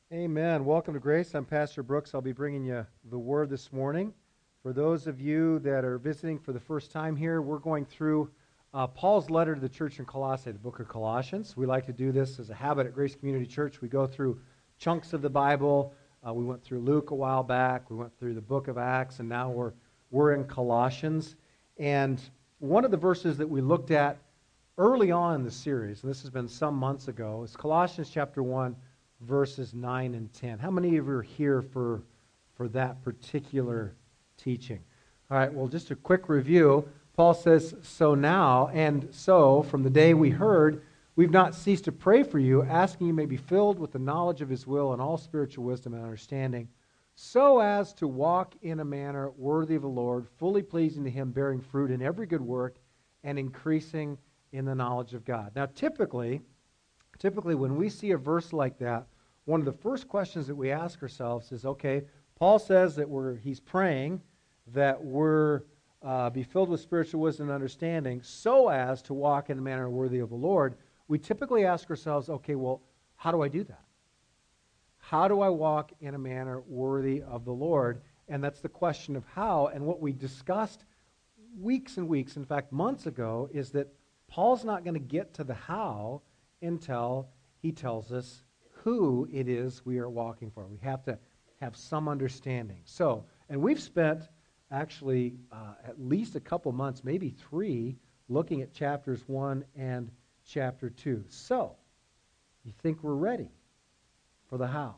Amen. Welcome to Grace. I'm Pastor Brooks. I'll be bringing you the Word this morning. For those of you that are visiting for the first time here, we're going through Paul's letter to the church in Colossae, the book of Colossians. We like to do this as a habit at Grace Community Church. We go through chunks of the Bible. We went through Luke a while back. We went through the book of Acts, and now we're in Colossians. And one of the verses that we looked at early on in the series, and this has been some months ago, is Colossians chapter 1, verses 9 and 10. How many of you are here for that particular teaching? All right, well, just a quick review. Paul says, so now, and so, from the day we heard, we've not ceased to pray for you, asking you may be filled with the knowledge of his will and all spiritual wisdom and understanding, so as to walk in a manner worthy of the Lord, fully pleasing to him, bearing fruit in every good work, and increasing in the knowledge of God. Now, typically, when we see a verse like that, one of the first questions that we ask ourselves is, okay, Paul says that he's praying that we're be filled with spiritual wisdom and understanding so as to walk in a manner worthy of the Lord. We typically ask ourselves, okay, well, how do I do that? How do I walk in a manner worthy of the Lord? And that's the question of how. And what we discussed weeks and weeks, in fact, months ago, is that Paul's not going to get to the how until he tells us who it is we are walking for. We have to have some understanding. So, and we've spent actually at least a couple months, maybe 3, looking at chapters 1 and chapter 2. So, you think we're ready for the how?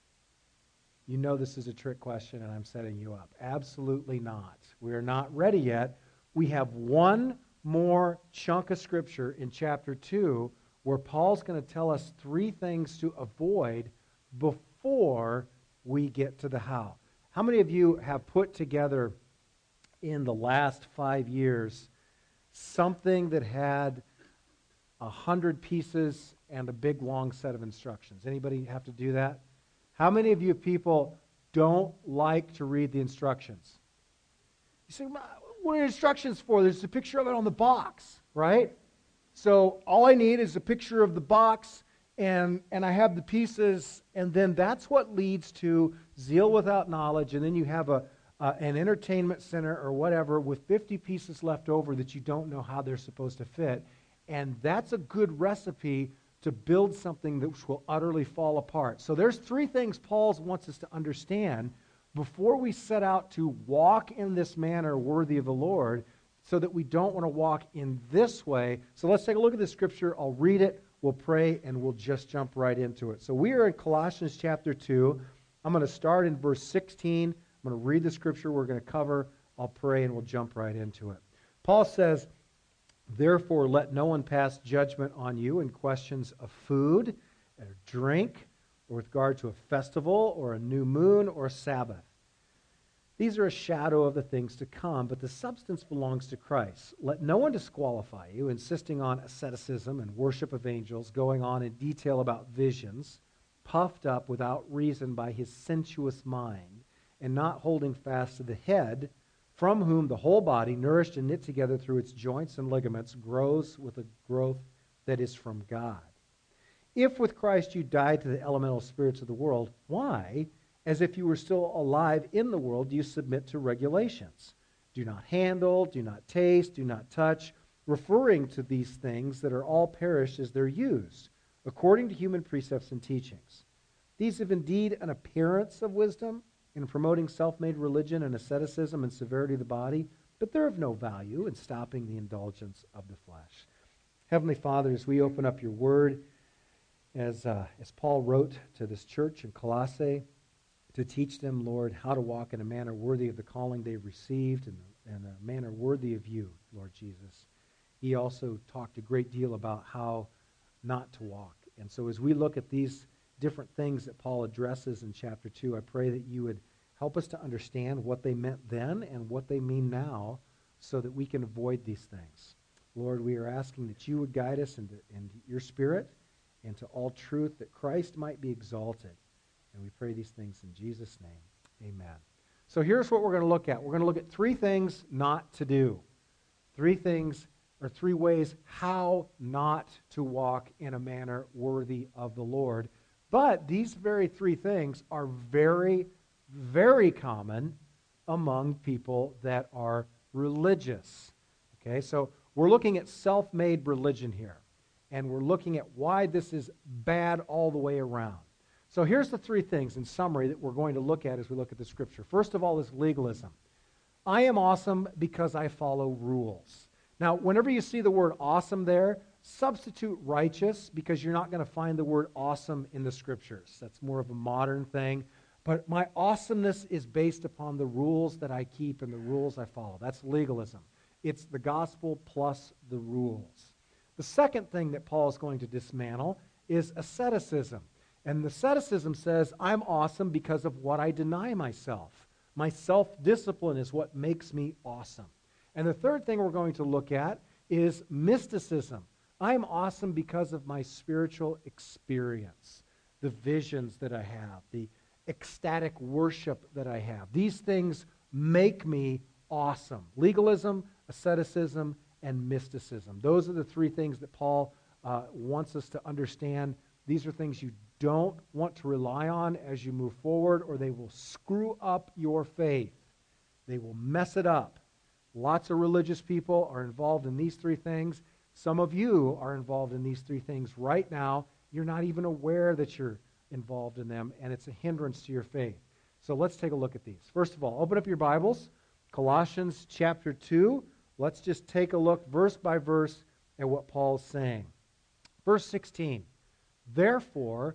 You know this is a trick question and I'm setting you up. Absolutely not. We are not ready yet. We have one more chunk of Scripture in chapter 2 where Paul's going to tell us 3 things to avoid before we get to the how. How many of you have put together in the last 5 years something that had 100 pieces and a big long set of instructions? Anybody have to do that? How many of you people don't like to read the instructions? You say, what are the instructions for? There's a picture of it on the box, right? So all I need is a picture of the box, and I have the pieces, and then that's what leads to zeal without knowledge, and then you have an entertainment center or whatever with 50 pieces left over that you don't know how they're supposed to fit, and that's a good recipe to build something that will utterly fall apart. So there's 3 things Paul wants us to understand before we set out to walk in this manner worthy of the Lord, so that we don't want to walk in this way. So let's take a look at the Scripture. I'll read it, we'll pray, and we'll just jump right into it. So we are in Colossians chapter 2. I'm going to start in verse 16. I'm going to read the Scripture we're going to cover. I'll pray, and we'll jump right into it. Paul says, therefore let no one pass judgment on you in questions of food or drink, or with regard to a festival or a new moon or Sabbath. These are a shadow of the things to come, but the substance belongs to Christ. Let no one disqualify you, insisting on asceticism and worship of angels, going on in detail about visions, puffed up without reason by his sensuous mind, and not holding fast to the head, from whom the whole body, nourished and knit together through its joints and ligaments, grows with a growth that is from God. If with Christ you died to the elemental spirits of the world, why, as if you were still alive in the world, do you submit to regulations? Do not handle, do not taste, do not touch, referring to these things that are all perished as they're used, according to human precepts and teachings. These have indeed an appearance of wisdom in promoting self-made religion and asceticism and severity of the body, but they're of no value in stopping the indulgence of the flesh. Heavenly Father, as we open up your word, as Paul wrote to this church in Colossae, to teach them, Lord, how to walk in a manner worthy of the calling they've received and a manner worthy of you, Lord Jesus. He also talked a great deal about how not to walk. And so as we look at these different things that Paul addresses in chapter 2, I pray that you would help us to understand what they meant then and what they mean now so that we can avoid these things. Lord, we are asking that you would guide us into your Spirit and to all truth, that Christ might be exalted. And we pray these things in Jesus' name. Amen. So here's what we're going to look at. We're going to look at 3 things not to do. 3 things, or 3 ways how not to walk in a manner worthy of the Lord But these very three things are very, very common among people that are religious. Okay, so we're looking at self-made religion here, and we're looking at why this is bad all the way around. So here's the three things in summary that we're going to look at as we look at the Scripture. First of all is legalism. I am awesome because I follow rules. Now, whenever you see the word awesome there, substitute righteous, because you're not going to find the word awesome in the Scriptures. That's more of a modern thing. But my awesomeness is based upon the rules that I keep and the rules I follow. That's legalism. It's the gospel plus the rules. The second thing that Paul is going to dismantle is asceticism. And the asceticism says, I'm awesome because of what I deny myself. My self-discipline is what makes me awesome. And the third thing we're going to look at is mysticism. I'm awesome because of my spiritual experience, the visions that I have, the ecstatic worship that I have. These things make me awesome. Legalism, asceticism, and mysticism. Those are the three things that Paul wants us to understand. These are things you don't want to rely on as you move forward, or they will screw up your faith. They will mess it up. Lots of religious people are involved in these three things. Some of you are involved in these three things right now. You're not even aware that you're involved in them, and it's a hindrance to your faith. So let's take a look at these. First of all, open up your Bibles, Colossians chapter 2. Let's just take a look verse by verse at what Paul's saying. Verse 16, therefore,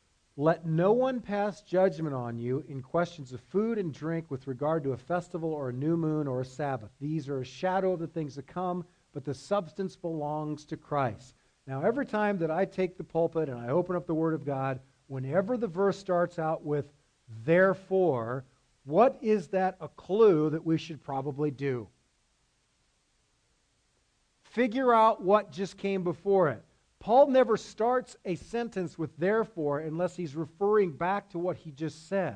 let no one pass judgment on you in questions of food and drink with regard to a festival or a new moon or a Sabbath. These are a shadow of the things to come, but the substance belongs to Christ. Now, every time that I take the pulpit and I open up the Word of God, whenever the verse starts out with therefore, what is that a clue that we should probably do? Figure out what just came before it. Paul never starts a sentence with therefore unless he's referring back to what he just said.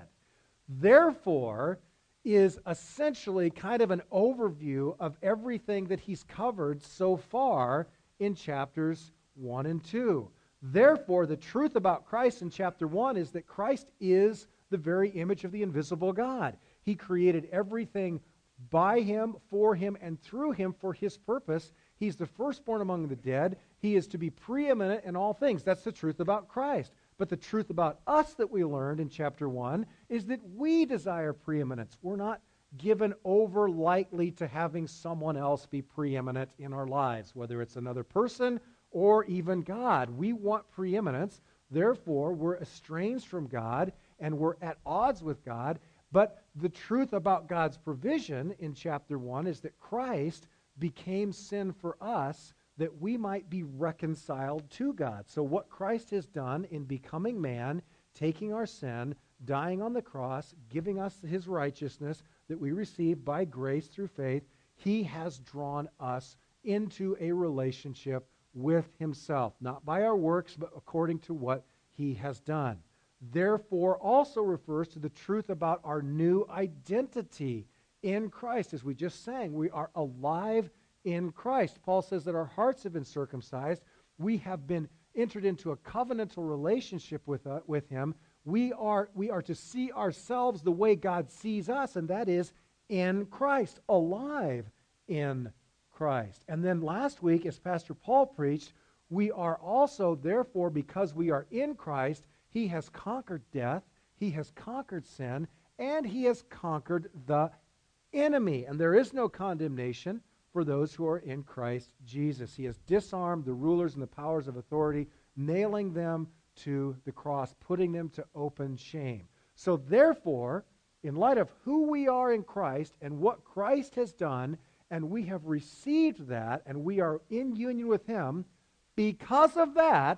Therefore is essentially kind of an overview of everything that he's covered so far in chapters 1 and 2. Therefore, the truth about Christ in chapter 1 is that Christ is the very image of the invisible God. He created everything by Him, for Him, and through Him for His purpose. He's the firstborn among the dead. He is to be preeminent in all things. That's the truth about Christ. But the truth about us that we learned in chapter 1 is that we desire preeminence. We're not given over lightly to having someone else be preeminent in our lives, whether it's another person or even God. We want preeminence. Therefore, we're estranged from God and we're at odds with God. But the truth about God's provision in chapter 1 is that Christ became sin for us that we might be reconciled to God. So what Christ has done in becoming man, taking our sin, dying on the cross, giving us His righteousness that we receive by grace through faith, He has drawn us into a relationship with Himself, not by our works, but according to what He has done. Therefore also refers to the truth about our new identity in Christ. As we just sang, we are alive in Christ. Paul says that our hearts have been circumcised. We have been entered into a covenantal relationship with Him. We are to see ourselves the way God sees us, and that is in Christ, alive in Christ. And then last week, as Pastor Paul preached, we are also, therefore, because we are in Christ, He has conquered death, He has conquered sin, and He has conquered the enemy. And there is no condemnation for those who are in Christ Jesus. He has disarmed the rulers and the powers of authority, nailing them to the cross, putting them to open shame. So therefore, in light of who we are in Christ and what Christ has done, and we have received that, and we are in union with Him, because of that,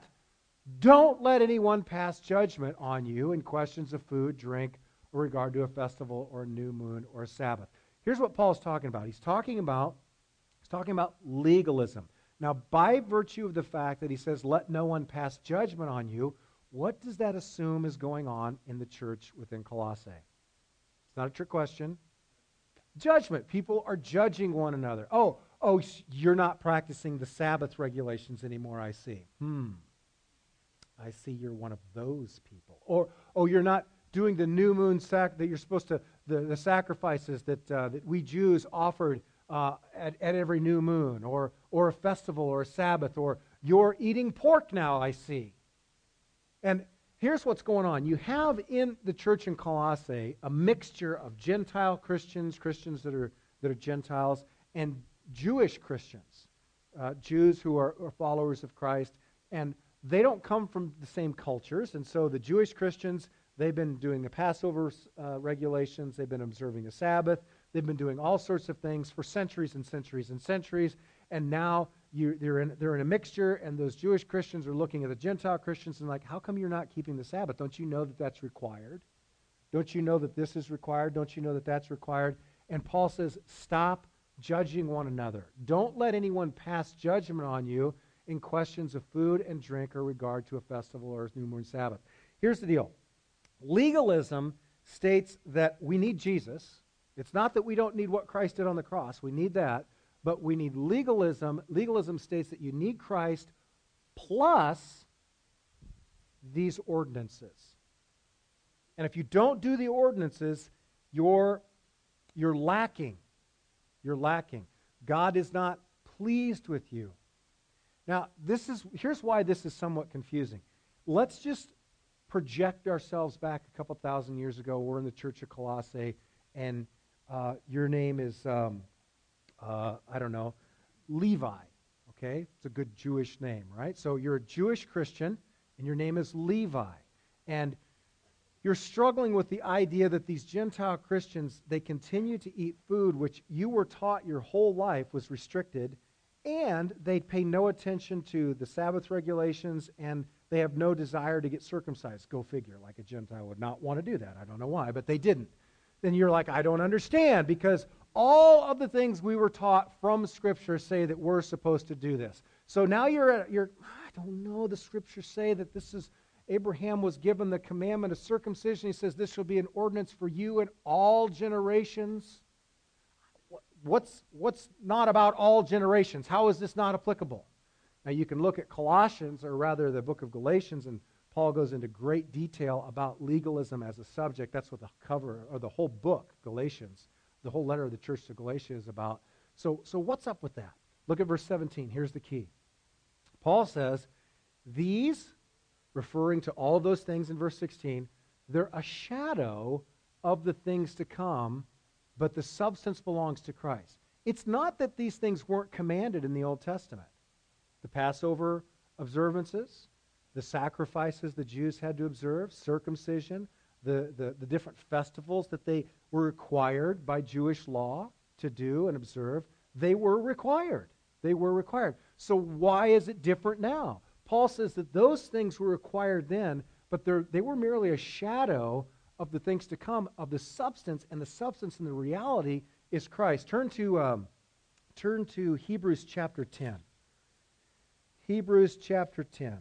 don't let anyone pass judgment on you in questions of food, drink, or regard to a festival or a new moon or a Sabbath. Here's what Paul's talking about. He's talking about legalism. Now, by virtue of the fact that he says, let no one pass judgment on you, what does that assume is going on in the church within Colossae? It's not a trick question. Judgment. People are judging one another. Oh, you're not practicing the Sabbath regulations anymore, I see. I see you're one of those people. Or, oh, you're not doing the new moon that you're supposed to, the sacrifices that we Jews offered at every new moon, or a festival, or a Sabbath, or you're eating pork now, I see. And here's what's going on. You have in the church in Colossae a mixture of Gentile Christians, Christians that are Gentiles, and Jewish Christians, Jews who are followers of Christ, and they don't come from the same cultures. And so the Jewish Christians, they've been doing the Passover regulations, they've been observing the Sabbath, they've been doing all sorts of things for centuries and centuries and centuries, and now they're in a mixture, and those Jewish Christians are looking at the Gentile Christians and like, how come you're not keeping the Sabbath? Don't you know that that's required? Don't you know that this is required? Don't you know that that's required? And Paul says, stop judging one another. Don't let anyone pass judgment on you in questions of food and drink or regard to a festival or a new moon Sabbath. Here's the deal. Legalism states that we need Jesus. It's not that we don't need what Christ did on the cross. We need that. But we need legalism. Legalism states that you need Christ plus these ordinances. And if you don't do the ordinances, you're lacking. You're lacking. God is not pleased with you. Now, here's why this is somewhat confusing. Let's just project ourselves back a couple thousand years ago. We're in the Church of Colossae, and your name is, I don't know, Levi. Okay? It's a good Jewish name, right? So you're a Jewish Christian, and your name is Levi. And you're struggling with the idea that these Gentile Christians, they continue to eat food which you were taught your whole life was restricted, and they pay no attention to the Sabbath regulations, and they have no desire to get circumcised. Go figure, like a Gentile would not want to do that. I don't know why, but they didn't. Then you're like, I don't understand, because all of the things we were taught from Scripture say that we're supposed to do this. So now I don't know, the Scriptures say that this is, Abraham was given the commandment of circumcision. He says, this shall be an ordinance for you in all generations. What's not about all generations? How is this not applicable? Now you can look at Colossians, or rather the book of Galatians, and Paul goes into great detail about legalism as a subject. That's what the cover, or the whole book, Galatians, the whole letter of the church to Galatia is about. So what's up with that? Look at verse 17. Here's the key. Paul says, these, referring to all of those things in verse 16, they're a shadow of the things to come, but the substance belongs to Christ. It's not that these things weren't commanded in the Old Testament. The Passover observances, the sacrifices the Jews had to observe, circumcision, the different festivals that they were required by Jewish law to do and observe, they were required. They were required. So why is it different now? Paul says that those things were required then, but they were merely a shadow of the things to come, of the substance, and the substance and the reality is Christ. Turn to Hebrews chapter 10. Hebrews chapter 10.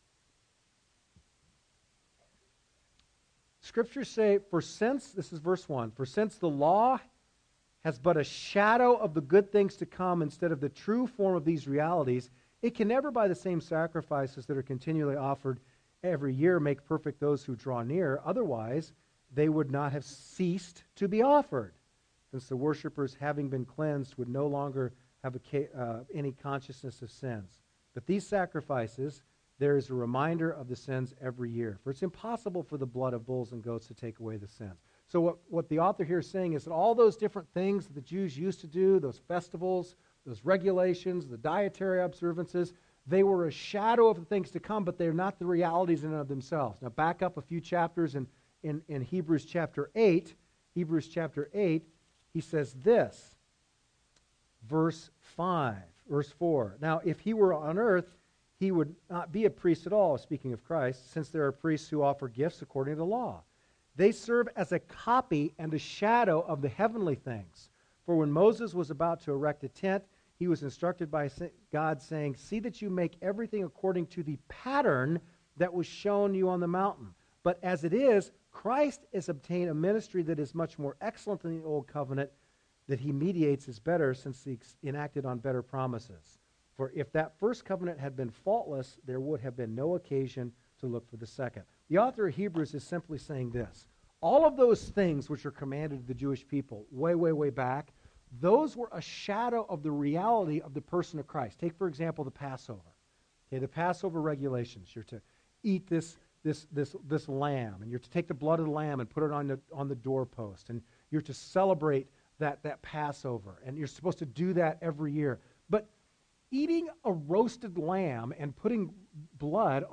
Scriptures say, this is verse 1, for since the law has but a shadow of the good things to come instead of the true form of these realities, it can never by the same sacrifices that are continually offered every year make perfect those who draw near. Otherwise, they would not have ceased to be offered, since the worshipers, having been cleansed, would no longer have any consciousness of sins. But these sacrifices, there is a reminder of the sins every year. For it's impossible for the blood of bulls and goats to take away the sins. So what the author here is saying is that all those different things that the Jews used to do, those festivals, those regulations, the dietary observances, they were a shadow of the things to come, but they're not the realities in and of themselves. Now back up a few chapters in Hebrews chapter 8. Hebrews chapter 8, he says this, verse 5, verse 4. Now if he were on earth, he would not be a priest at all, speaking of Christ, since there are priests who offer gifts according to the law. They serve as a copy and a shadow of the heavenly things. For when Moses was about to erect a tent, he was instructed by God, saying, see that you make everything according to the pattern that was shown you on the mountain. But as it is, Christ has obtained a ministry that is much more excellent than the old covenant, that he mediates is better, since he enacted on better promises. For if that first covenant had been faultless, there would have been no occasion to look for the second. The author of Hebrews is simply saying this. All of those things which are commanded to the Jewish people way, way, way back, those were a shadow of the reality of the person of Christ. Take, for example, the Passover. Okay, the Passover regulations. You're to eat this lamb, and you're to take the blood of the lamb and put it on the doorpost, and you're to celebrate that Passover, and you're supposed to do that every year. But eating a roasted lamb and putting blood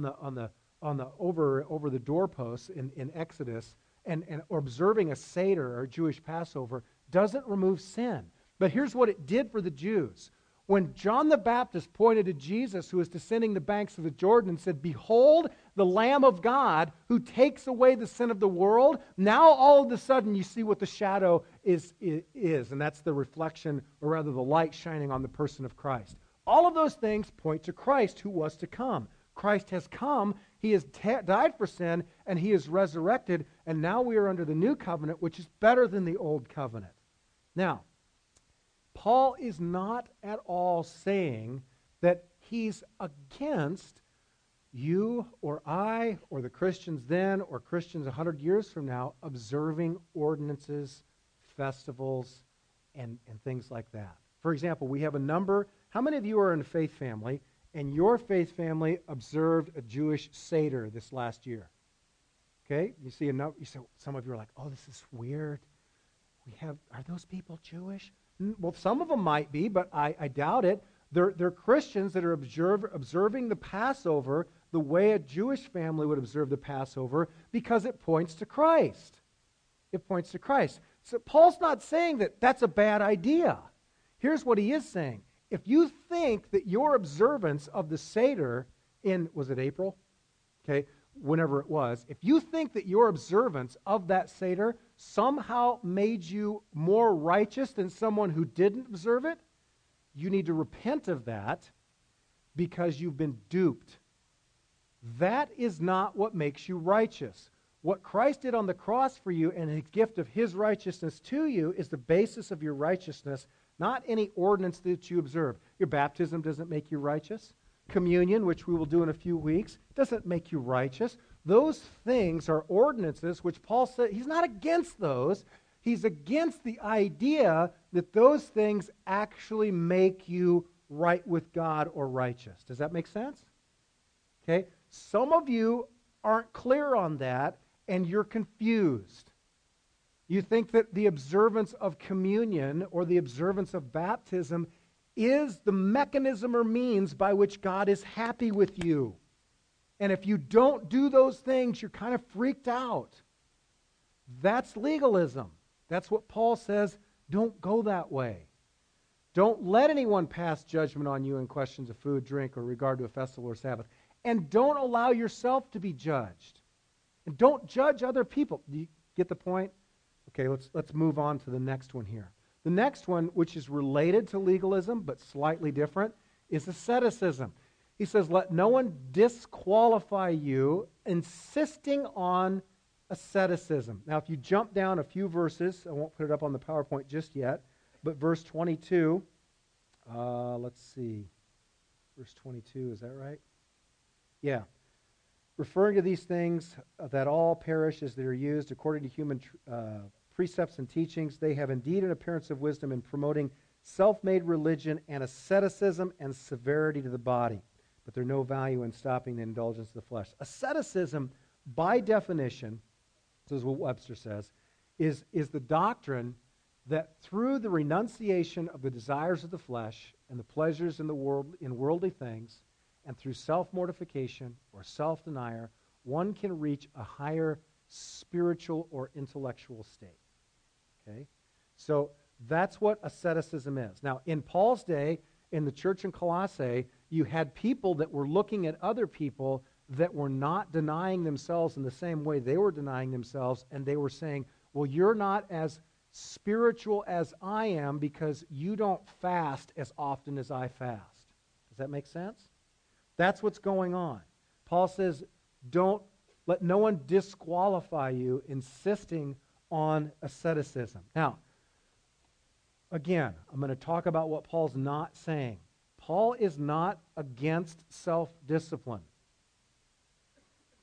over the doorposts in Exodus and or observing a Seder or Jewish Passover doesn't remove sin. But here's what it did for the Jews. When John the Baptist pointed to Jesus, who was descending the banks of the Jordan, and said, "Behold, the Lamb of God who takes away the sin of the world," now all of a sudden you see what the shadow is, and that's the reflection, or rather the light shining on the person of Christ. All of those things point to Christ who was to come. Christ has come, he has died for sin, and he is resurrected, and now we are under the new covenant, which is better than the old covenant. Now, Paul is not at all saying that he's against you or I or the Christians then or Christians 100 years from now observing ordinances, festivals, and things like that. For example, we have a number. How many of you are in a faith family, and your faith family observed a Jewish Seder this last year? Okay? You see enough. You say, some of you are like, "Oh, this is weird. Are those people Jewish?" Well, some of them might be, but I doubt it. They're Christians that are observing the Passover the way a Jewish family would observe the Passover because it points to Christ. It points to Christ. So Paul's not saying that that's a bad idea. Here's what he is saying. If you think that your observance of the Seder was it April? Okay, whenever it was. If you think that your observance of that Seder somehow made you more righteous than someone who didn't observe it, you need to repent of that because you've been duped. That is not what makes you righteous. What Christ did on the cross for you and his gift of his righteousness to you is the basis of your righteousness, not any ordinance that you observe. Your baptism doesn't make you righteous. Communion, which we will do in a few weeks, doesn't make you righteous. Those things are ordinances, which Paul said he's not against those. He's against the idea that those things actually make you right with God or righteous. Does that make sense? Okay? Some of you aren't clear on that, and you're confused. You think that the observance of communion or the observance of baptism is the mechanism or means by which God is happy with you. And if you don't do those things, you're kind of freaked out. That's legalism. That's what Paul says. Don't go that way. Don't let anyone pass judgment on you in questions of food, drink, or regard to a festival or Sabbath. And don't allow yourself to be judged. And don't judge other people. Do you get the point? Okay, let's move on to the next one here. The next one, which is related to legalism but slightly different, is asceticism. He says, let no one disqualify you, insisting on asceticism. Now, if you jump down a few verses, I won't put it up on the PowerPoint just yet, but verse 22, let's see. Verse 22, is that right? Yeah. Referring to these things that all perish as they are used according to human precepts and teachings, they have indeed an appearance of wisdom in promoting self-made religion and asceticism and severity to the body, but they're no value in stopping the indulgence of the flesh. Asceticism, by definition, this is what Webster says, is the doctrine that through the renunciation of the desires of the flesh and the pleasures in the world, in worldly things, and through self-mortification or self-denial, one can reach a higher spiritual or intellectual state. Okay? So that's what asceticism is. Now, in Paul's day, in the church in Colossae, you had people that were looking at other people that were not denying themselves in the same way they were denying themselves, and they were saying, well, you're not as spiritual as I am because you don't fast as often as I fast. Does that make sense? That's what's going on. Paul says, don't let no one disqualify you, insisting on asceticism. Now, again, I'm going to talk about what Paul's not saying. Paul is not against self-discipline.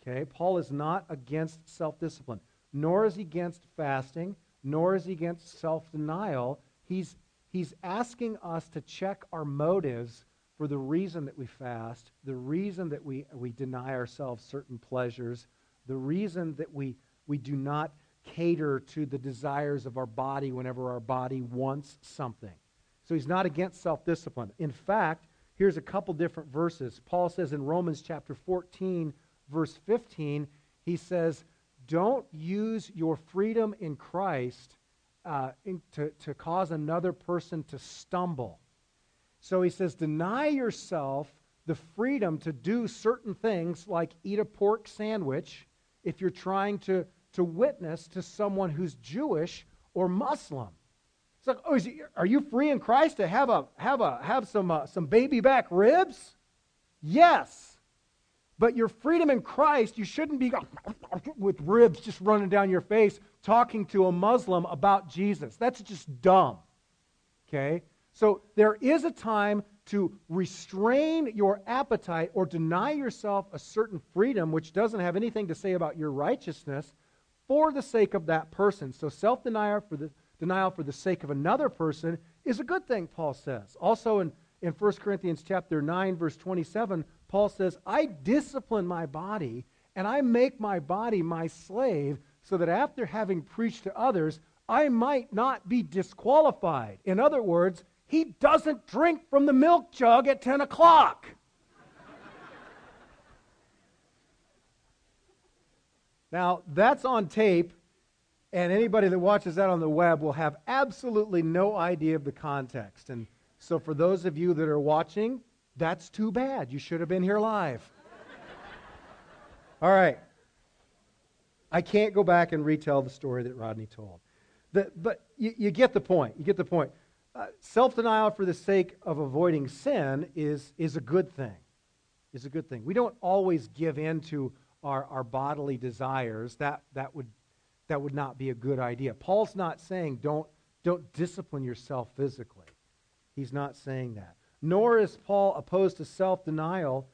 Okay? Paul is not against self-discipline, nor is he against fasting, nor is he against self-denial. He's asking us to check our motives for the reason that we fast, the reason that we deny ourselves certain pleasures, the reason that we do not cater to the desires of our body whenever our body wants something. So he's not against self-discipline. In fact, here's a couple different verses. Paul says in Romans chapter 14, verse 15, he says, don't use your freedom in Christ to cause another person to stumble. So he says, deny yourself the freedom to do certain things like eat a pork sandwich if you're trying to witness to someone who's Jewish or Muslim. It's like, oh, are you free in Christ to have some baby back ribs? Yes. But your freedom in Christ, you shouldn't be with ribs just running down your face talking to a Muslim about Jesus. That's just dumb. Okay? So there is a time to restrain your appetite or deny yourself a certain freedom which doesn't have anything to say about your righteousness for the sake of that person. So self-denial for the sake of another person is a good thing, Paul says. Also in 1 Corinthians chapter 9, verse 27, Paul says, I discipline my body and I make my body my slave so that after having preached to others, I might not be disqualified. In other words, he doesn't drink from the milk jug at 10 o'clock. Now, that's on tape, and anybody that watches that on the web will have absolutely no idea of the context. And so for those of you that are watching, that's too bad. You should have been here live. All right. I can't go back and retell the story that Rodney told. But you get the point. You get the point. Self-denial for the sake of avoiding sin is a good thing. Is a good thing. We don't always give in to our bodily desires. That would not be a good idea. Paul's not saying don't discipline yourself physically. He's not saying that. Nor is Paul opposed to self-denial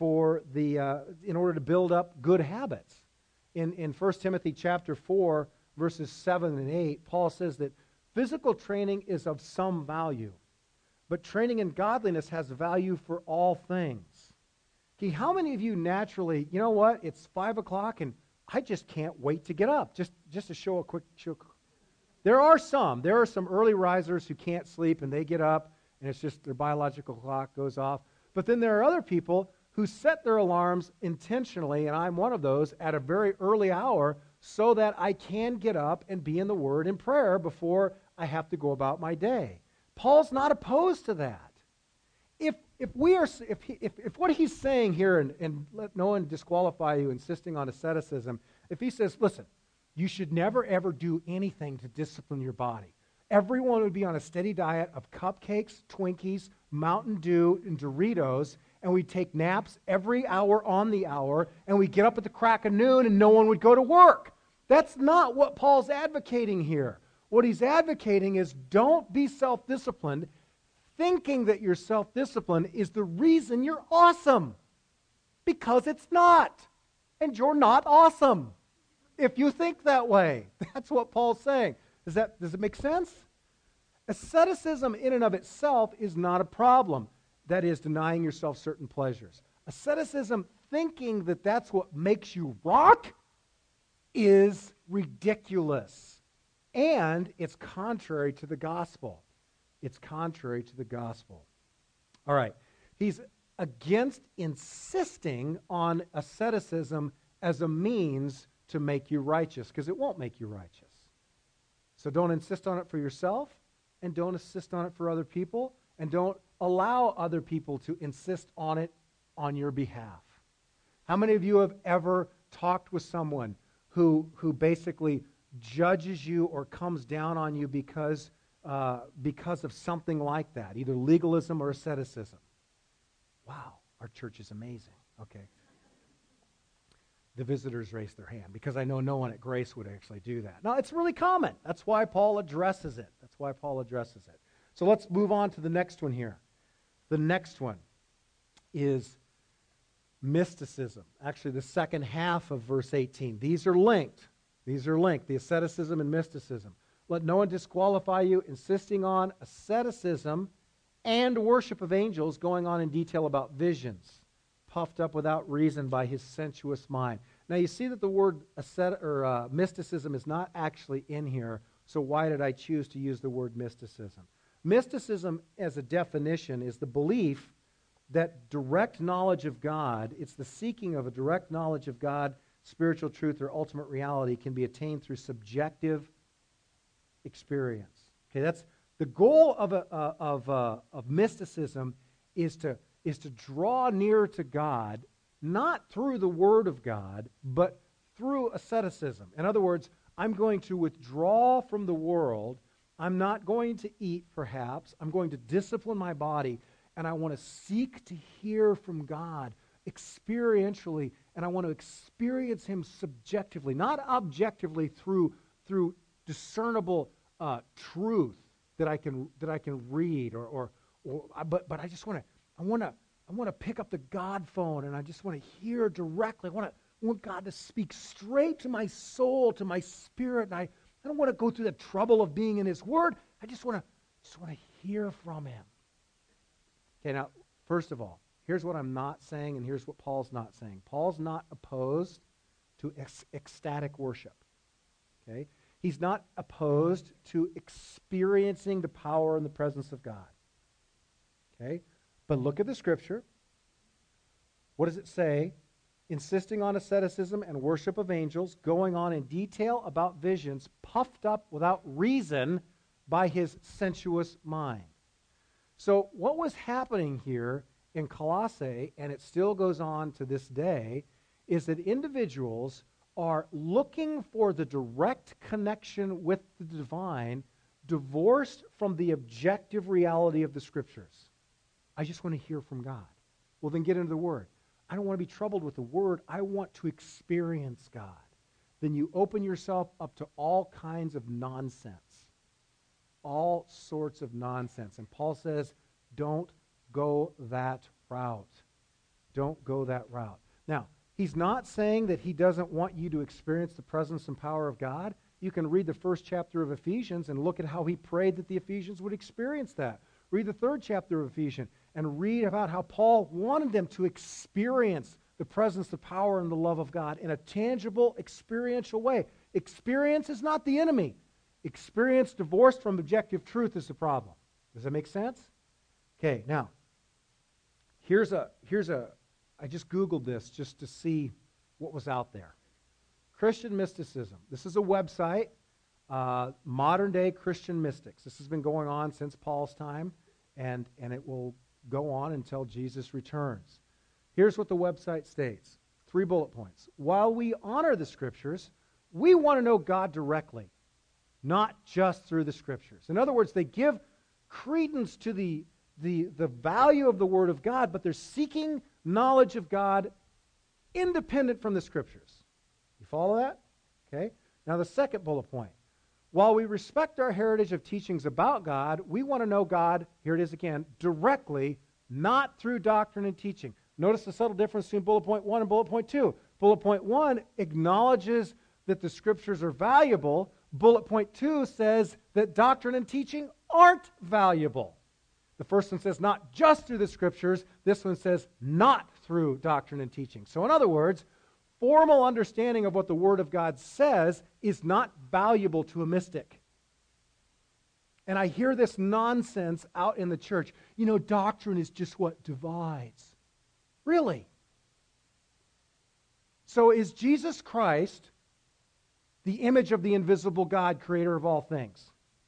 in order to build up good habits. In 1 Timothy chapter 4, verses 7 and 8, Paul says that physical training is of some value, but training in godliness has value for all things. Okay, how many of you naturally, you know what, it's 5 o'clock and I just can't wait to get up, just to show a quick show. There are some early risers who can't sleep and they get up and it's just their biological clock goes off. But then there are other people who set their alarms intentionally, and I'm one of those, at a very early hour so that I can get up and be in the Word and prayer before I have to go about my day. Paul's not opposed to that. If what he's saying here, and let no one disqualify you insisting on asceticism, if he says, listen, you should never ever do anything to discipline your body. Everyone would be on a steady diet of cupcakes, Twinkies, Mountain Dew, and Doritos, and we'd take naps every hour on the hour, and we'd get up at the crack of noon and no one would go to work. That's not what Paul's advocating here. What he's advocating is don't be self-disciplined, thinking that your self-discipline is the reason you're awesome. Because it's not. And you're not awesome. If you think that way. That's what Paul's saying. Does it make sense? Asceticism in and of itself is not a problem. That is, denying yourself certain pleasures. Asceticism, thinking that that's what makes you rock, is ridiculous. And it's contrary to the gospel. It's contrary to the gospel. All right. He's against insisting on asceticism as a means to make you righteous, because it won't make you righteous. So don't insist on it for yourself, and don't insist on it for other people, and don't allow other people to insist on it on your behalf. How many of you have ever talked with someone who basically judges you or comes down on you because of something like that, either legalism or asceticism? Wow, our church is amazing. Okay. The visitors raised their hand because I know no one at Grace would actually do that. Now, it's really common. That's why Paul addresses it. So let's move on to the next one here. The next one is mysticism. Actually, the second half of verse 18. These are linked. These are linked, the asceticism and mysticism. Let no one disqualify you, insisting on asceticism and worship of angels, going on in detail about visions, puffed up without reason by his sensuous mind. Now you see that the word mysticism is not actually in here, so why did I choose to use the word mysticism? Mysticism, as a definition, is the belief that direct knowledge of God, it's the seeking of a direct knowledge of God, spiritual truth, or ultimate reality can be attained through subjective experience. Okay, that's the goal of mysticism is to draw near to God, not through the Word of God, but through asceticism. In other words, I'm going to withdraw from the world. I'm not going to eat, perhaps. I'm going to discipline my body, and I want to seek to hear from God experientially, and I want to experience Him subjectively, not objectively through discernible truth that I can read, but I just want to pick up the God phone, and I just want to hear directly. I want God to speak straight to my soul, to my spirit, and I don't want to go through the trouble of being in His Word. I just want to hear from Him. Okay, now, first of all, here's what I'm not saying, and here's what Paul's not saying. Paul's not opposed to ecstatic worship. Okay? He's not opposed to experiencing the power and the presence of God. Okay? But look at the Scripture. What does it say? Insisting on asceticism and worship of angels, going on in detail about visions, puffed up without reason by his sensuous mind. So what was happening here in Colossae, and it still goes on to this day, is that individuals are looking for the direct connection with the divine, divorced from the objective reality of the Scriptures. I just want to hear from God. Well, then get into the Word. I don't want to be troubled with the Word. I want to experience God. Then you open yourself up to all kinds of nonsense. All sorts of nonsense. And Paul says, don't go that route. Don't go that route. Now, he's not saying that he doesn't want you to experience the presence and power of God. You can read the first chapter of Ephesians and look at how he prayed that the Ephesians would experience that. Read the third chapter of Ephesians and read about how Paul wanted them to experience the presence, the power, and the love of God in a tangible, experiential way. Experience is not the enemy. Experience divorced from objective truth is the problem. Does that make sense? Okay, now, I just Googled this just to see what was out there. Christian mysticism. This is a website, modern-day Christian mystics. This has been going on since Paul's time, and it will go on until Jesus returns. Here's what the website states. 3 bullet points. While we honor the Scriptures, we want to know God directly, not just through the Scriptures. In other words, they give credence to the value of the Word of God, but they're seeking knowledge of God independent from the Scriptures. You follow that? Okay. Now the second bullet point. While we respect our heritage of teachings about God, we want to know God, here it is again, directly, not through doctrine and teaching. Notice the subtle difference between bullet point 1 and bullet point 2. Bullet point 1 acknowledges that the Scriptures are valuable. Bullet point 2 says that doctrine and teaching aren't valuable. The first one says not just through the Scriptures. This one says not through doctrine and teaching. So in other words, formal understanding of what the Word of God says is not valuable to a mystic. And I hear this nonsense out in the church. You know, doctrine is just what divides. Really? So is Jesus Christ the image of the invisible God, creator of all things?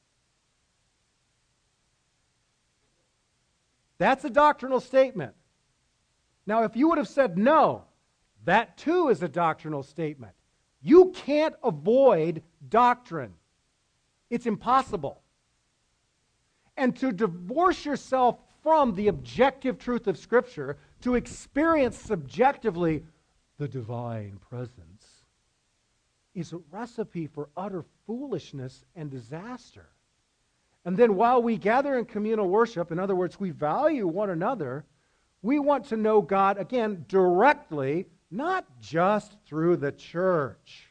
That's a doctrinal statement. Now, if you would have said no, that too is a doctrinal statement. You can't avoid doctrine. It's impossible. And to divorce yourself from the objective truth of Scripture, to experience subjectively the divine presence, is a recipe for utter foolishness and disaster. And then while we gather in communal worship, in other words, we value one another, We want to know God, again, directly, not just through the church.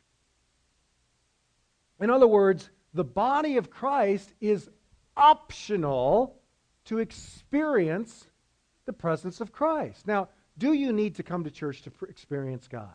In other words, the body of Christ is optional to experience the presence of Christ. Now, do you need to come to church to experience God?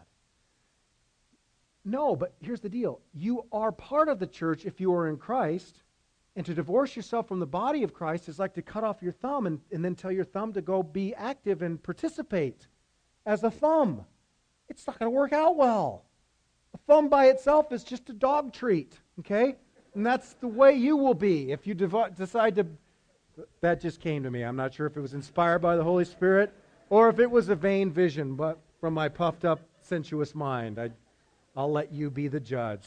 No, but here's the deal. You are part of the church if you are in Christ, and to divorce yourself from the body of Christ is like to cut off your thumb and then tell your thumb to go be active and participate as a thumb. It's not going to work out well. A thumb by itself is just a dog treat, okay? And that's the way you will be if you decide to... That just came to me. I'm not sure if it was inspired by the Holy Spirit or if it was a vain vision, but from my puffed up, sensuous mind. I'll let you be the judge.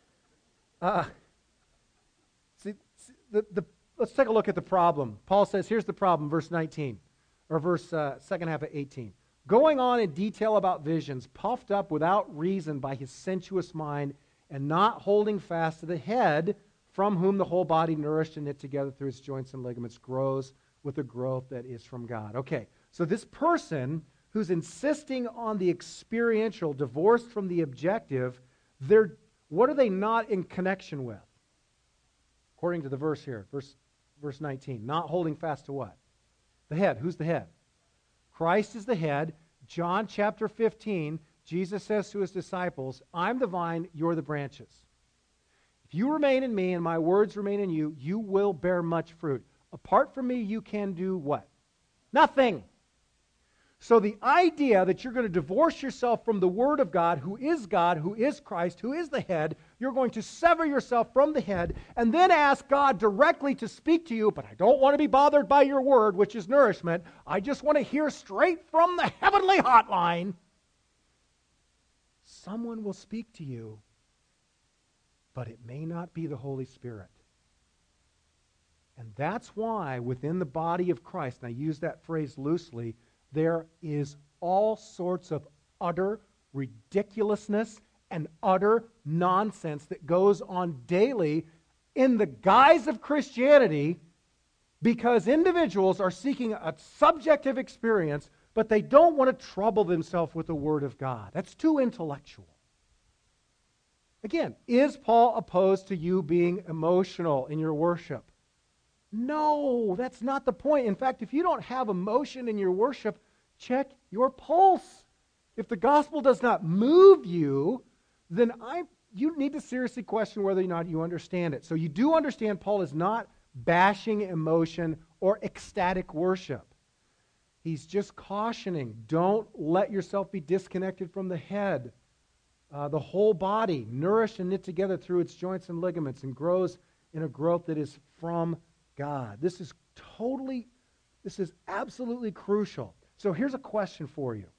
Let's take a look at the problem. Paul says, here's the problem, verse 19, or second half of 18. Going on in detail about visions, puffed up without reason by his sensuous mind, and not holding fast to the head, from whom the whole body, nourished and knit together through its joints and ligaments, grows with the growth that is from God. Okay, so this person who's insisting on the experiential, divorced from the objective, what are they not in connection with? According to the verse here, verse 19, not holding fast to what? The head. Who's the head? Christ is the head. John chapter 15, Jesus says to his disciples, I'm the vine, you're the branches. If you remain in me and my words remain in you, you will bear much fruit. Apart from me, you can do what? Nothing. So the idea that you're going to divorce yourself from the Word of God, who is Christ, who is the head, you're going to sever yourself from the head, and then ask God directly to speak to you, but I don't want to be bothered by your Word, which is nourishment. I just want to hear straight from the heavenly hotline. Someone will speak to you, but it may not be the Holy Spirit. And that's why within the body of Christ, and I use that phrase loosely, there is all sorts of utter ridiculousness and utter nonsense that goes on daily in the guise of Christianity because individuals are seeking a subjective experience, but they don't want to trouble themselves with the Word of God. That's too intellectual. Again, is Paul opposed to you being emotional in your worship? No, that's not the point. In fact, if you don't have emotion in your worship, check your pulse. If the gospel does not move you, then you need to seriously question whether or not you understand it. So you do understand Paul is not bashing emotion or ecstatic worship. He's just cautioning, don't let yourself be disconnected from the head. The whole body, nourished and knit together through its joints and ligaments, and grows in a growth that is from God. This is absolutely crucial. So here's a question for you.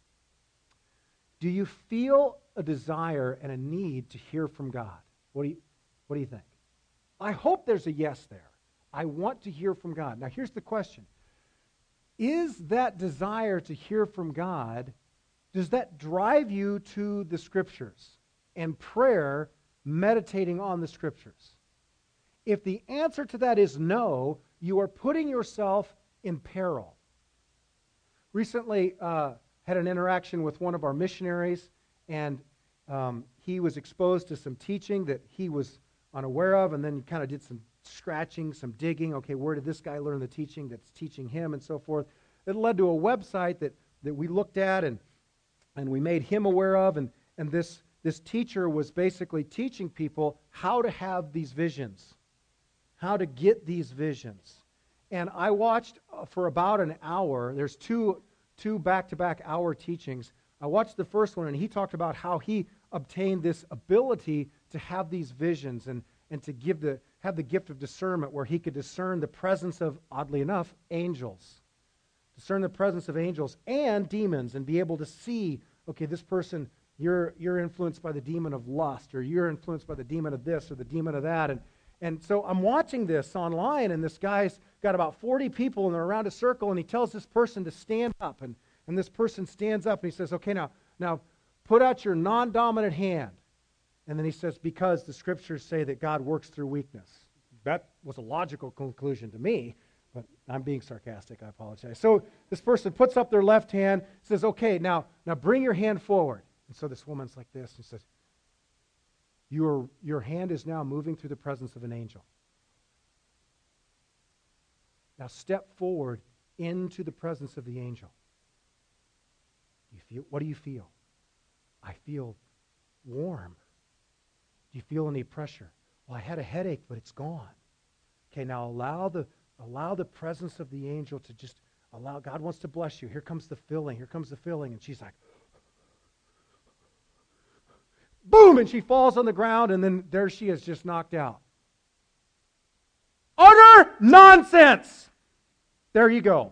Do you feel a desire and a need to hear from God? What do you think? I hope there's a yes there. I want to hear from God. Now here's the question. Is that desire to hear from God, does that drive you to the Scriptures and prayer, meditating on the Scriptures? If the answer to that is no, you are putting yourself in peril. Recently, had an interaction with one of our missionaries, and he was exposed to some teaching that he was unaware of, and then he kind of did some scratching, some digging. Okay, where did this guy learn the teaching that's teaching him, and so forth. It led to a website that we looked at and we made him aware of, and this teacher was basically teaching people how to have these visions, how to get these visions. And I watched for about an hour. There's two back-to-back hour teachings. I watched the first one, and he talked about how he obtained this ability to have these visions and to have the gift of discernment, where he could discern the presence of, oddly enough, angels. Discern the presence of angels and demons, and be able to see, okay, this person, you're influenced by the demon of lust, or you're influenced by the demon of this or the demon of that. And so I'm watching this online, and this guy's got about 40 people, and they're around a circle, and he tells this person to stand up, and this person stands up, and he says, okay, now put out your non-dominant hand. And then he says, because the Scriptures say that God works through weakness. That was a logical conclusion to me, But I'm being sarcastic, I apologize. So this person puts up their left hand, says, okay, now bring your hand forward. And so this woman's like this, and says, your hand is now moving through the presence of an angel. Now step forward into the presence of the angel. What do you feel? I feel warm. Do you feel any pressure? Well, I had a headache, but it's gone. Okay, now allow the presence of the angel to just allow. God wants to bless you. Here comes the filling. Here comes the filling. And she's like, boom, and she falls on the ground, and then there she is, just knocked out. Utter nonsense! There you go.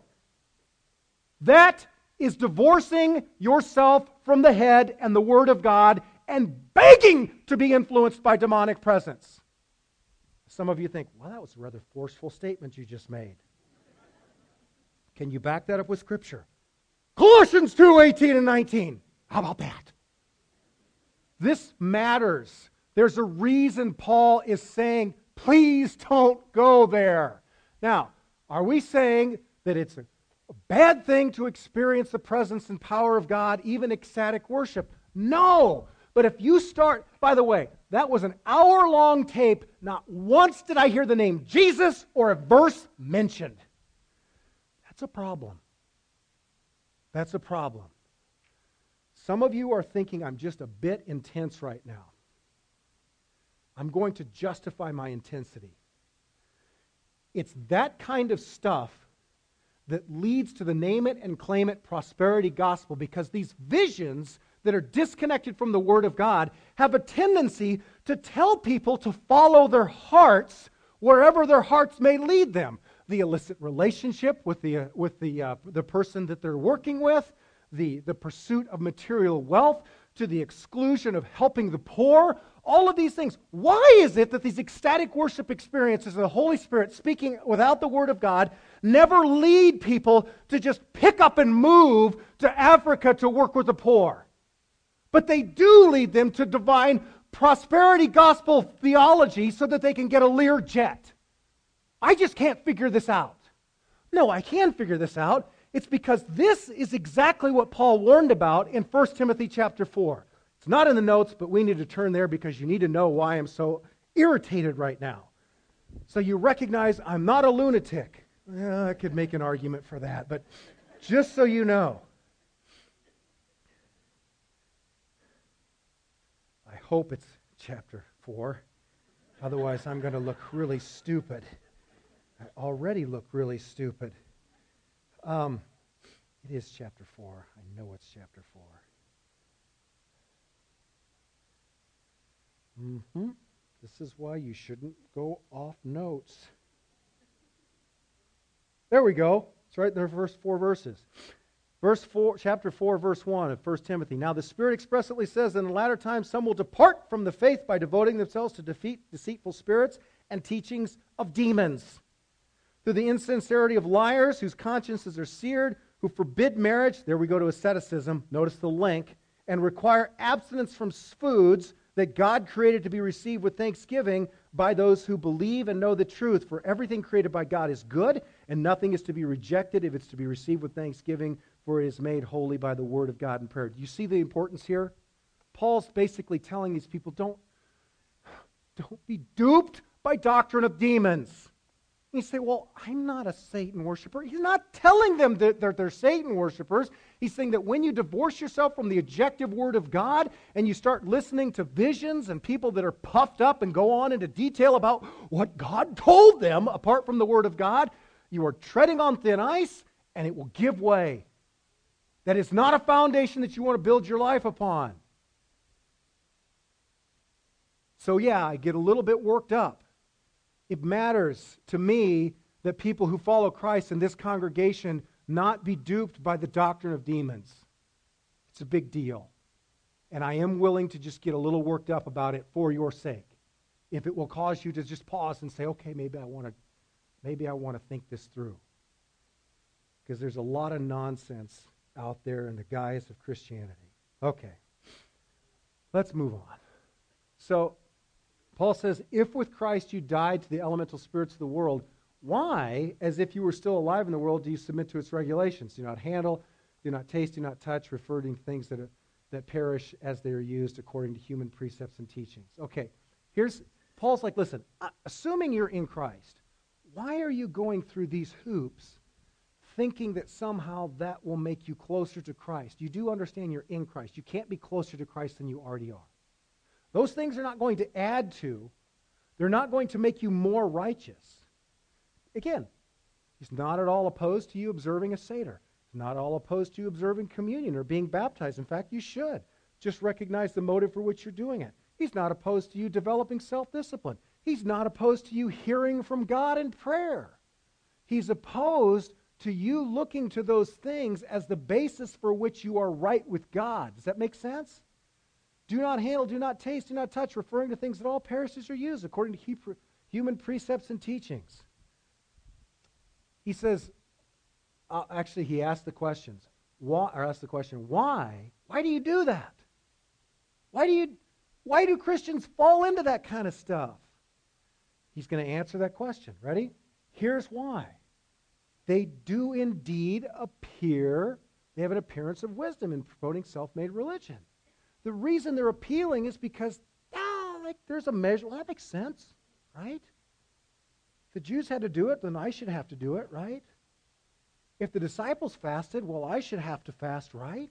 That is divorcing yourself from the head and the Word of God and begging to be influenced by demonic presence. Some of you think, well, that was a rather forceful statement you just made. Can you back that up with Scripture? Colossians 2:18 and 19. How about that? This matters. There's a reason Paul is saying, please don't go there. Now, are we saying that it's a bad thing to experience the presence and power of God, even ecstatic worship? No. But if you start, by the way, that was an hour-long tape. Not once did I hear the name Jesus or a verse mentioned. That's a problem. That's a problem. Some of you are thinking, I'm just a bit intense right now. I'm going to justify my intensity. It's that kind of stuff that leads to the name it and claim it prosperity gospel, because these visions that are disconnected from the Word of God have a tendency to tell people to follow their hearts wherever their hearts may lead them. The illicit relationship with the person that they're working with, the pursuit of material wealth, to the exclusion of helping the poor, all of these things. Why is it that these ecstatic worship experiences of the Holy Spirit speaking without the Word of God never lead people to just pick up and move to Africa to work with the poor? But they do lead them to divine prosperity gospel theology so that they can get a Lear jet. I just can't figure this out. No, I can figure this out. It's because this is exactly what Paul warned about in 1 Timothy chapter 4. It's not in the notes, but we need to turn there because you need to know why I'm so irritated right now. So you recognize I'm not a lunatic. I could make an argument for that, but just so you know. I hope it's chapter 4. Otherwise, I'm going to look really stupid. I already look really stupid. It is chapter 4. I know it's chapter 4. This is why you shouldn't go off notes. There we go. It's right there, first 4 verses. Chapter 4, verse 1 of 1 Timothy. Now the Spirit expressly says, in the latter times some will depart from the faith by devoting themselves to deceitful spirits and teachings of demons, through the insincerity of liars whose consciences are seared, who forbid marriage, there we go to asceticism, notice the link, and require abstinence from foods that God created to be received with thanksgiving by those who believe and know the truth. For everything created by God is good, and nothing is to be rejected if it's to be received with thanksgiving, for it is made holy by the word of God and prayer. Do you see the importance here? Paul's basically telling these people, don't be duped by doctrine of demons. You say, well, I'm not a Satan worshiper. He's not telling them that they're Satan worshipers. He's saying that when you divorce yourself from the objective Word of God and you start listening to visions and people that are puffed up and go on into detail about what God told them apart from the Word of God, you are treading on thin ice and it will give way. That is not a foundation that you want to build your life upon. So yeah, I get a little bit worked up. It matters to me that people who follow Christ in this congregation not be duped by the doctrine of demons. It's a big deal. And I am willing to just get a little worked up about it for your sake. If it will cause you to just pause and say, okay, maybe I want to think this through. Because there's a lot of nonsense out there in the guise of Christianity. Okay. Let's move on. So, Paul says, if with Christ you died to the elemental spirits of the world, Why, as if you were still alive in the world, do you submit to its regulations? Do not handle, do not taste, do not touch, referring to things that perish as they are used according to human precepts and teachings. Okay, Paul's like, listen, assuming you're in Christ, why are you going through these hoops thinking that somehow that will make you closer to Christ? You do understand you're in Christ. You can't be closer to Christ than you already are. Those things are not going to add to, they're not going to make you more righteous. Again, he's not at all opposed to you observing a Seder. He's not at all opposed to you observing communion or being baptized. In fact, you should. Just recognize the motive for which you're doing it. He's not opposed to you developing self-discipline. He's not opposed to you hearing from God in prayer. He's opposed to you looking to those things as the basis for which you are right with God. Does that make sense? Do not handle, do not taste, do not touch, referring to things that all perishes are used according to human precepts and teachings. He says, actually, he asked the question, why do you do that? Why do Christians fall into that kind of stuff? He's going to answer that question. Ready? Here's why. They do indeed they have an appearance of wisdom in promoting self-made religion. The reason they're appealing is because, there's a measure. Well, that makes sense, right? If the Jews had to do it, then I should have to do it, right? If the disciples fasted, well, I should have to fast, right?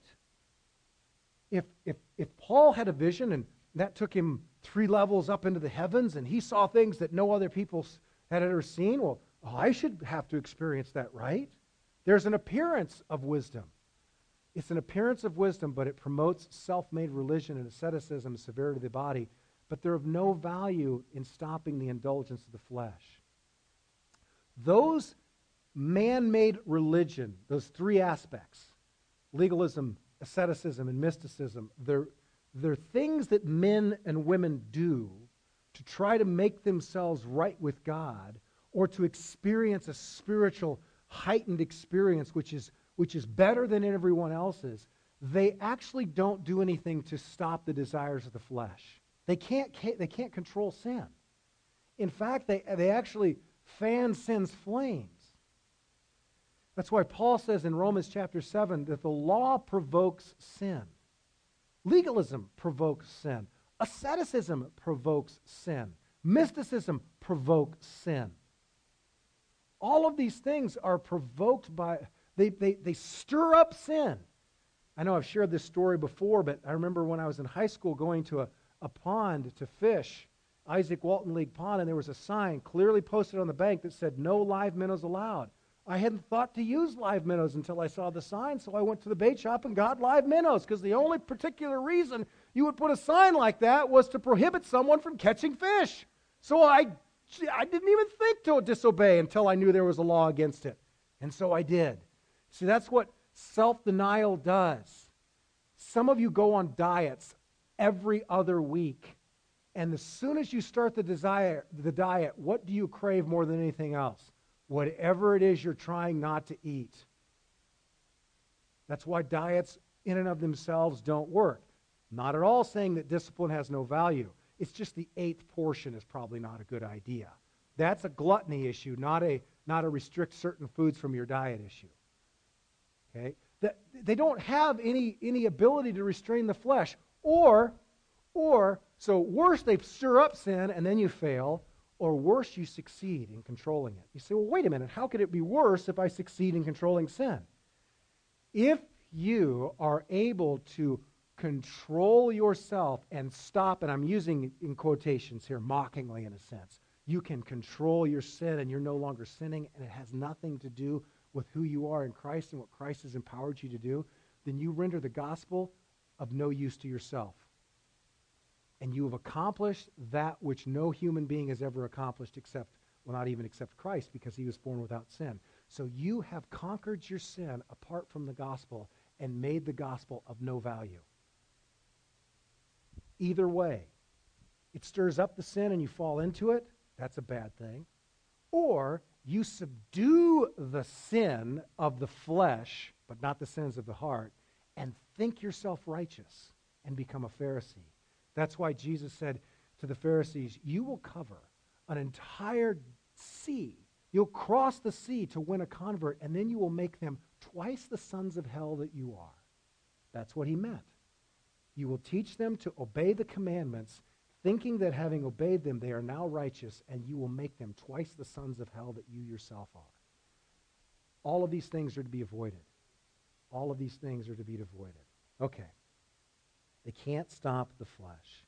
If Paul had a vision and that took him 3 levels up into the heavens and he saw things that no other people had ever seen, well, I should have to experience that, right? There's an appearance of wisdom. It's an appearance of wisdom, but it promotes self-made religion and asceticism and severity of the body, but they're of no value in stopping the indulgence of the flesh. Those man-made religion, those 3 aspects, legalism, asceticism, and mysticism, they're things that men and women do to try to make themselves right with God or to experience a spiritual heightened experience which is better than everyone else's. They actually don't do anything to stop the desires of the flesh. They can't control sin. In fact, they actually fan sin's flames. That's why Paul says in Romans chapter 7 that the law provokes sin. Legalism provokes sin. Asceticism provokes sin. Mysticism provokes sin. All of these things are provoked by, they stir up sin. I know I've shared this story before, but I remember when I was in high school going to a pond to fish, Isaac Walton League Pond, and there was a sign clearly posted on the bank that said, "No live minnows allowed." I hadn't thought to use live minnows until I saw the sign, so I went to the bait shop and got live minnows, because the only particular reason you would put a sign like that was to prohibit someone from catching fish. So I didn't even think to disobey until I knew there was a law against it. And so I did. See, that's what self-denial does. Some of you go on diets every other week, and as soon as you start the diet, what do you crave more than anything else? Whatever it is you're trying not to eat. That's why diets in and of themselves don't work. Not at all saying that discipline has no value. It's just the 8th portion is probably not a good idea. That's a gluttony issue, not a restrict certain foods from your diet issue. Okay? They don't have any ability to restrain the flesh. Or, so worse, they stir up sin and then you fail, or worse, you succeed in controlling it. You say, well, wait a minute, how could it be worse if I succeed in controlling sin? If you are able to control yourself and stop, and I'm using in quotations here, mockingly in a sense, you can control your sin and you're no longer sinning and it has nothing to do with who you are in Christ and what Christ has empowered you to do, then you render the gospel of no use to yourself. And you have accomplished that which no human being has ever accomplished not even except Christ, because he was born without sin. So you have conquered your sin apart from the gospel and made the gospel of no value. Either way, it stirs up the sin and you fall into it, that's a bad thing. Or you subdue the sin of the flesh, but not the sins of the heart, and think yourself righteous and become a Pharisee. That's why Jesus said to the Pharisees, you will cover an entire sea. You'll cross the sea to win a convert, and then you will make them twice the sons of hell that you are. That's what he meant. You will teach them to obey the commandments, thinking that having obeyed them, they are now righteous, and you will make them twice the sons of hell that you yourself are. All of these things are to be avoided. All of these things are to be avoided. Okay. They can't stop the flesh.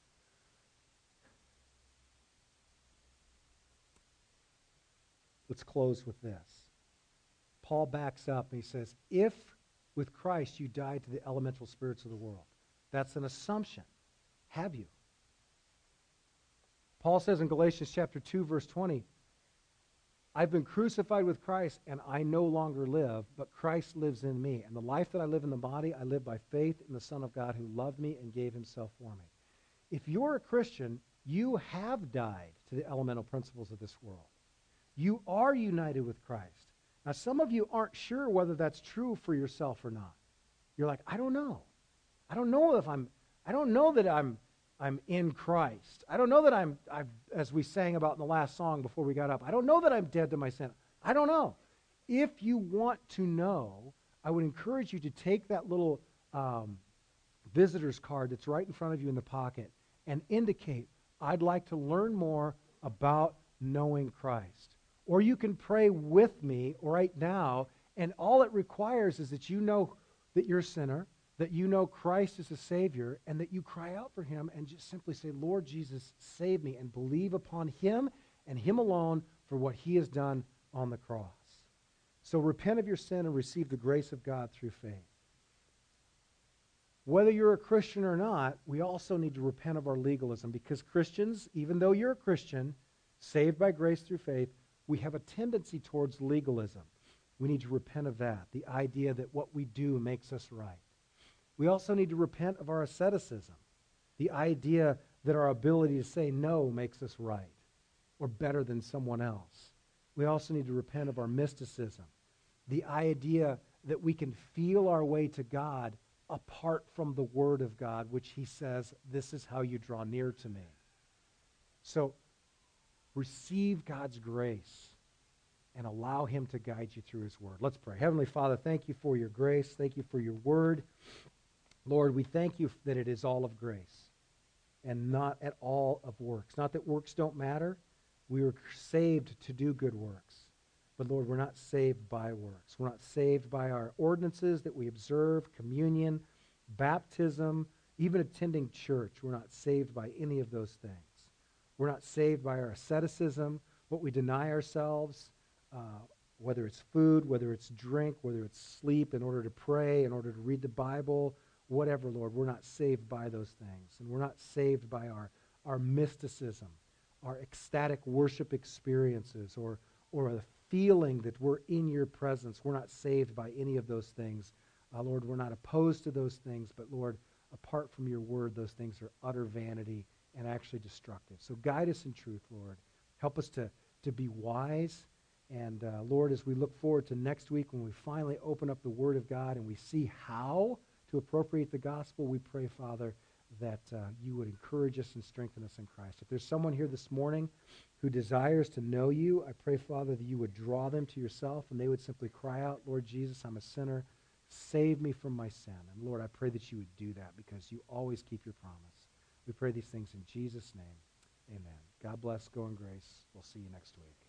Let's close with this. Paul backs up and he says, if with Christ you died to the elemental spirits of the world. That's an assumption. Have you? Paul says in Galatians chapter 2, verse 20, I've been crucified with Christ, and I no longer live, but Christ lives in me. And the life that I live in the body, I live by faith in the Son of God who loved me and gave himself for me. If you're a Christian, you have died to the elemental principles of this world. You are united with Christ. Now, some of you aren't sure whether that's true for yourself or not. You're like, I don't know. I don't know that I'm in Christ. I don't know that I'm, as we sang about in the last song before we got up, I don't know that I'm dead to my sin. I don't know. If you want to know, I would encourage you to take that little visitor's card that's right in front of you in the pocket and indicate, I'd like to learn more about knowing Christ. Or you can pray with me right now, and all it requires is that you know that you're a sinner, that you know Christ is a Savior, and that you cry out for him and just simply say, Lord Jesus, save me, and believe upon him and him alone for what he has done on the cross. So repent of your sin and receive the grace of God through faith. Whether you're a Christian or not, we also need to repent of our legalism, because Christians, even though you're a Christian, saved by grace through faith, we have a tendency towards legalism. We need to repent of that, the idea that what we do makes us right. We also need to repent of our asceticism, the idea that our ability to say no makes us right or better than someone else. We also need to repent of our mysticism, the idea that we can feel our way to God apart from the Word of God, which he says, this is how you draw near to me. So receive God's grace and allow him to guide you through his Word. Let's pray. Heavenly Father, thank you for your grace. Thank you for your Word. Lord, we thank you that it is all of grace and not at all of works. Not that works don't matter. We were saved to do good works. But Lord, we're not saved by works. We're not saved by our ordinances that we observe, communion, baptism, even attending church. We're not saved by any of those things. We're not saved by our asceticism, what we deny ourselves, whether it's food, whether it's drink, whether it's sleep, in order to pray, in order to read the Bible, whatever, Lord. We're not saved by those things. And we're not saved by our mysticism, our ecstatic worship experiences, or the feeling that we're in your presence. We're not saved by any of those things. Lord, we're not opposed to those things, but Lord, apart from your word, those things are utter vanity and actually destructive. So guide us in truth, Lord. Help us to be wise. And Lord, as we look forward to next week when we finally open up the Word of God and we see how to appropriate the gospel, we pray, Father, that you would encourage us and strengthen us in Christ. If there's someone here this morning who desires to know you, I pray, Father, that you would draw them to yourself and they would simply cry out, Lord Jesus, I'm a sinner. Save me from my sin. And Lord, I pray that you would do that because you always keep your promise. We pray these things in Jesus' name. Amen. God bless. Go in grace. We'll see you next week.